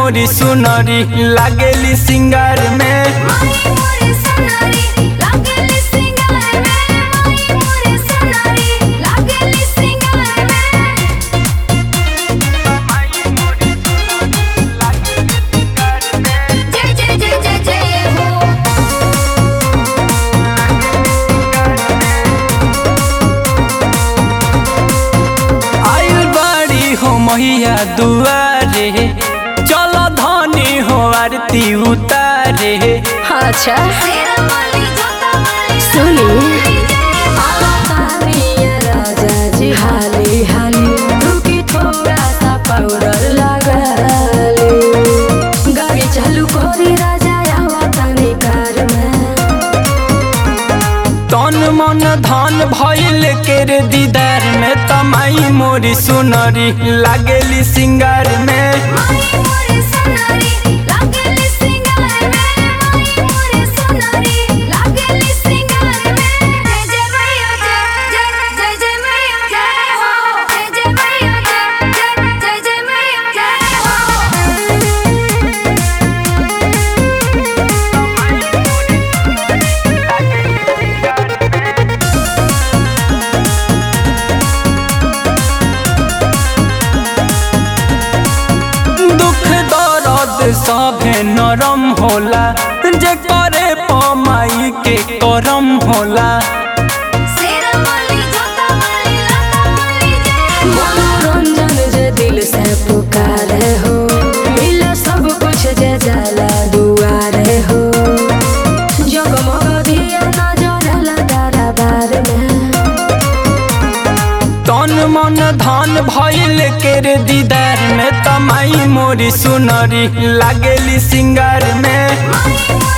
मोरी सुनरी लागेली सिंगार में। माई मोरे सुनरी लागेली सिंगार में, माई मोरे सुनरी लागेली सिंगार में। जय जय जय जय जय हो। आयु बाड़ी हो मैया दुआरे, चलो धनी हो आरती उतारे। अच्छा शेरा वाली जोता वाली सुनी राजा जी हाली हाली रुकी थोड़ा सा पाउडर लगा ले, गाड़ी चालू करी राजा आवा तनी कार में। तन मन धन भइल के रे दीदार में, तमाई मोरी सुनरी लागेली सिंगार में। माई मोरे सुनरी लागेली सिंगार में, माई मोरे सुनरी लागेली सिंगार में। जय जय मैया जय जय जय मैया जय हो, जय जय मैया जय जय मैया जय दुख दर्द सभे नरम होला, जे करे पमाई के करम होला। शेरा वाली जोता वाली लाता वाली जय हो। मनोरंजन जे दिल से पुकारे हो, मिले सब कुछ जे जाला दुआरे हो। जगमग दिया नजर लगा बार में, तन मन धन भइल के रे दीदार में, तमाई मोरी सुनरी लागेली सिंगार में। माई मोरे